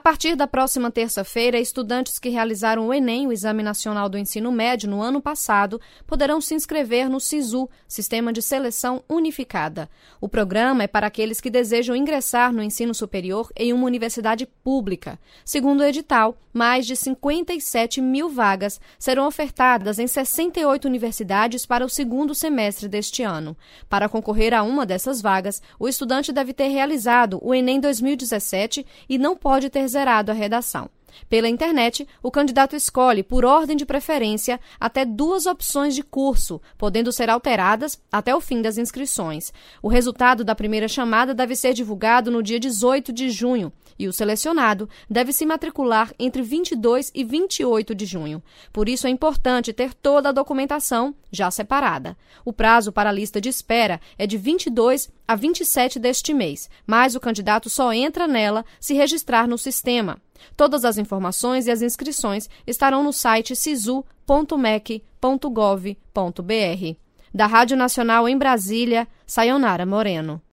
partir da próxima terça-feira, estudantes que realizaram o Enem, o Exame Nacional do Ensino Médio, no ano passado, poderão se inscrever no SISU, Sistema de Seleção Unificada. O programa é para aqueles que desejam ingressar no ensino superior em uma universidade pública. Segundo o edital, mais de 57 mil vagas serão ofertadas em 68 universidades para o segundo semestre deste ano. Para concorrer a uma dessas vagas, o estudante deve ter realizado o Enem 2017 e não pode ter zerado a redação. Pela internet, o candidato escolhe, por ordem de preferência, até 2 opções de curso, podendo ser alteradas até o fim das inscrições. O resultado da primeira chamada deve ser divulgado no dia 18 de junho e o selecionado deve se matricular entre 22 e 28 de junho. Por isso é importante ter toda a documentação já separada. O prazo para a lista de espera é de 22 a 27 deste mês, mas o candidato só entra nela se registrar no sistema. Todas as informações e as inscrições estarão no site sisu.mec.gov.br. Da Rádio Nacional em Brasília, Sayonara Moreno.